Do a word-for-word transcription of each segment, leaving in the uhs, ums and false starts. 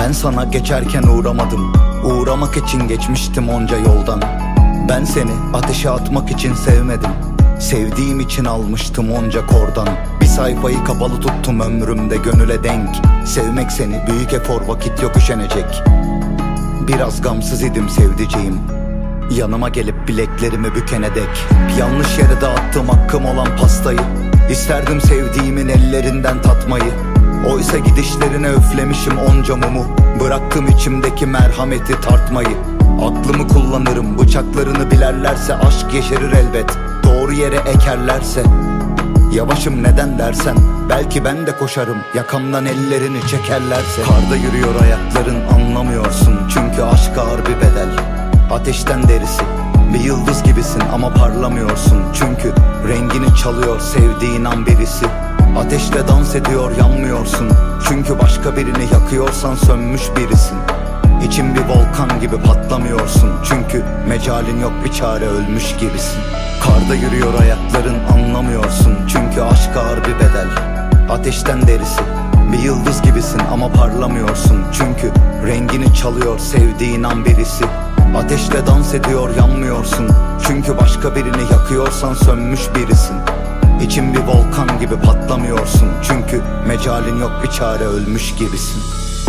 Ben sana geçerken uğramadım, uğramak için geçmiştim onca yoldan. Ben seni ateşe atmak için sevmedim, sevdiğim için almıştım onca kordan. Bir sayfayı kapalı tuttum ömrümde gönüle denk. Sevmek seni büyük efor, vakit yok üşenecek. Biraz gamsız idim sevdiceğim, yanıma gelip bileklerimi bükene dek. Yanlış yere dağıttım hakkım olan pastayı, İsterdim sevdiğimin ellerinden tatmayı. Oysa gidişlerine üflemişim onca mumu, bıraktım içimdeki merhameti tartmayı. Aklımı kullanırım, bıçaklarını bilerlerse aşk yeşerir elbet. Doğru yere ekerlerse yavaşım neden dersen, belki ben de koşarım yakamdan ellerini çekerlerse. Karda yürüyor ayakların anlamıyorsun, çünkü aşk ağır bir bedel. Ateşten derisi, bir yıldız gibisin ama parlamıyorsun, çünkü rengini çalıyor sevdiğin an birisi. Ateşle dans ediyor yanmıyorsun, çünkü başka birini yakıyorsan sönmüş birisin. İçin bir volkan gibi patlamıyorsun, çünkü mecalin yok bir çare ölmüş gibisin. Karda yürüyor ayakların anlamıyorsun, çünkü aşk ağır bir bedel. Ateşten derisi, bir yıldız gibisin ama parlamıyorsun, çünkü rengini çalıyor sevdiğin an birisi. Ateşle dans ediyor yanmıyorsun, çünkü başka birini yakıyorsan sönmüş birisin. İçin bir volkan gibi patlamıyorsun, çünkü mecalin yok bir çare ölmüş gibisin.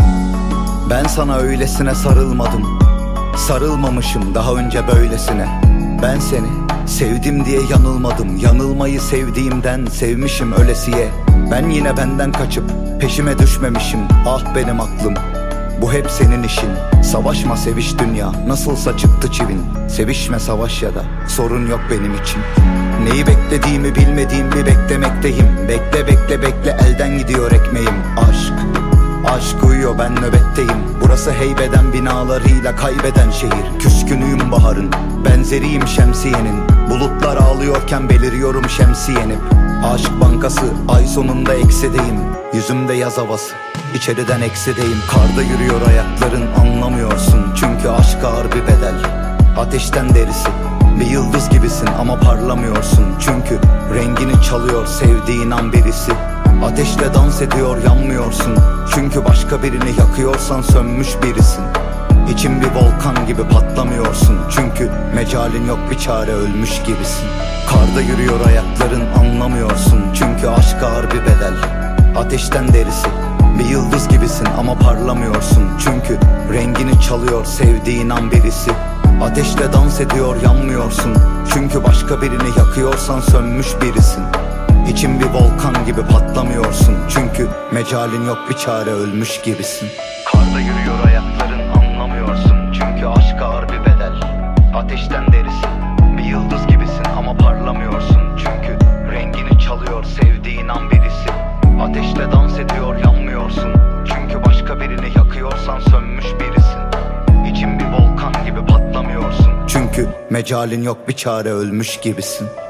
Ben sana öylesine sarılmadım, sarılmamışım daha önce böylesine. Ben seni sevdim diye yanılmadım, yanılmayı sevdiğimden sevmişim ölesiye. Ben yine benden kaçıp peşime düşmemişim, ah benim aklım. Bu hep senin işin, savaşma seviş dünya, nasılsa çıktı çivin. Sevişme savaş ya da sorun yok benim için. Neyi beklediğimi bilmediğim bir beklemekteyim. Bekle bekle bekle elden gidiyor ekmeğim. Aşk, aşk uyuyor ben nöbetteyim. Burası heybeden binalarıyla kaybeden şehir. Küskünüyüm baharın, benzeriyim şemsiyenin. Bulutlar ağlıyorken beliriyorum şemsiyenip. Aşk bankası, ay sonunda eksideyim. Yüzümde yaz havası, içeriden eksideyim. Karda yürüyor ayakların anlamıyorsun, çünkü aşk ağır bir bedel. Ateşten derisi, bir yıldız gibisin ama parlamıyorsun, çünkü rengini çalıyor sevdiğin an birisi. Ateşle dans ediyor yanmıyorsun, çünkü başka birini yakıyorsan sönmüş birisin. İçin bir volkan gibi patlamıyorsun, çünkü mecalin yok bir çare ölmüş gibisin. Karda yürüyor ayakların anlamıyorsun, çünkü aşk ağır bir bedel. Ateşten derisi, bir yıldız gibisin ama parlamıyorsun, çünkü rengini çalıyor sevdiğin an birisi. Ateşle dans ediyor yanmıyorsun, çünkü başka birini yakıyorsan sönmüş birisin. İçin bir volkan gibi patlamıyorsun, çünkü mecalin yok bir çare ölmüş gibisin. Karda yürüyor ayakların anlamıyorsun, çünkü aşk ağır bir bedel. Ateşten derisi, bir yıldız gibisin ama parlamıyorsun, çünkü rengini çalıyor sevdiğin an birisi. Ateşle dans ediyor yanmıyorsun, çünkü başka birini yakıyorsan sönmüş birisin. İçin bir volkan gibi patlamıyorsun, çünkü mecalin yok bir çare ölmüş gibisin.